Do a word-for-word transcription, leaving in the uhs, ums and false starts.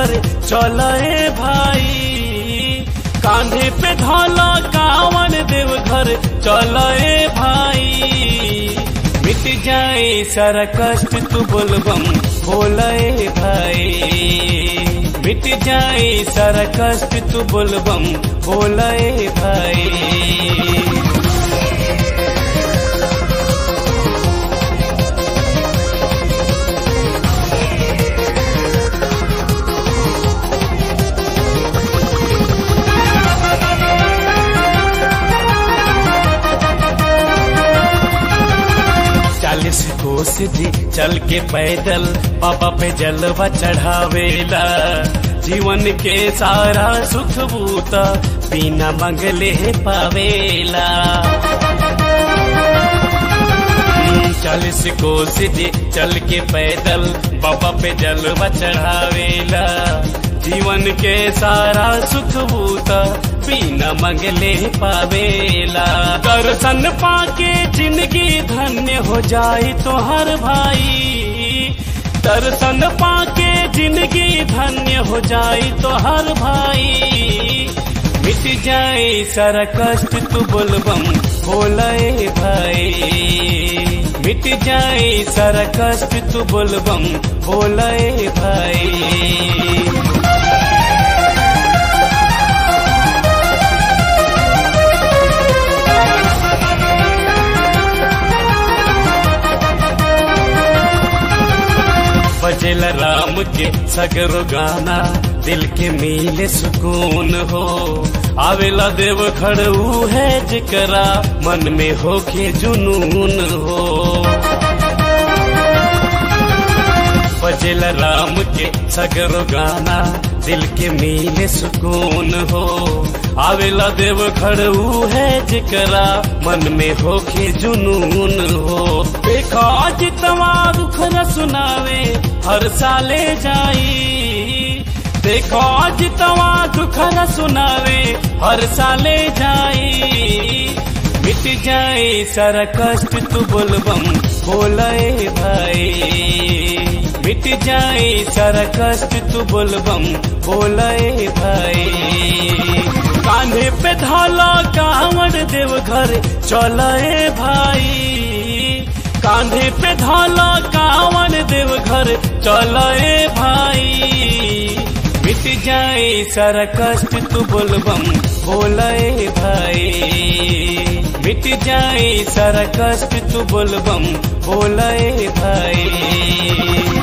देवघर चले भाई, कांधे पे ढोला कांवड़ देवघर चले भाई। मिट जाए सारा कष्ट तू बोलबम बोले भाई, मिट जाए सारा कष्ट तू बोलबम बोले भाई। चालीस कोस जी चल के पैदल बाबा पे जलवा चढ़ावेला, जीवन के सारा सुख बूता बिना मंगले पावेला। चालीस कोस जी चल के पैदल बाबा पे जलवा चढ़ावेला, जीवन के सारा सुख बूता बिना मंगले पावेला। दर्शन पाके जिंदगी धन्य हो जाए तो हर भाई, दर्शन पाके जिंदगी धन्य हो जाए तो हर भाई। मिट जाए सारा कष्ट तू बोलबम बोले भाई, मिट जाए सारा कष्ट तू बोलबम बोले भाई। बजेला राम के सगरो गाना दिल के मिले सुकून हो, आवेला देव खड़ू है जिकरा मन में होके जुनून हो। बजेला राम के सगरो गाना दिल के मिले सुकून हो, आवेला देव खड़ू है जिकरा मन में होके जुनून हो। देखा जितवा दुख न सुनावे हर साले जाई, देखो जितवा दुख न सुनावे हर साले जाई। मिट जाए सारा कष्ट तू बोलबम बोले भाई, मिट जाए सारा कष्ट तू बोलबम बोले भाई। कांधे पे ढाला कांवड़ देवघर चले भाई, कांधे पे ढाला कांवड़ देवघर चले भाई। मिट जाए सारा कष्ट तू बोलबम बोले भाई, मिट जाए सारा कष्ट तू बोलबम बोले भाई।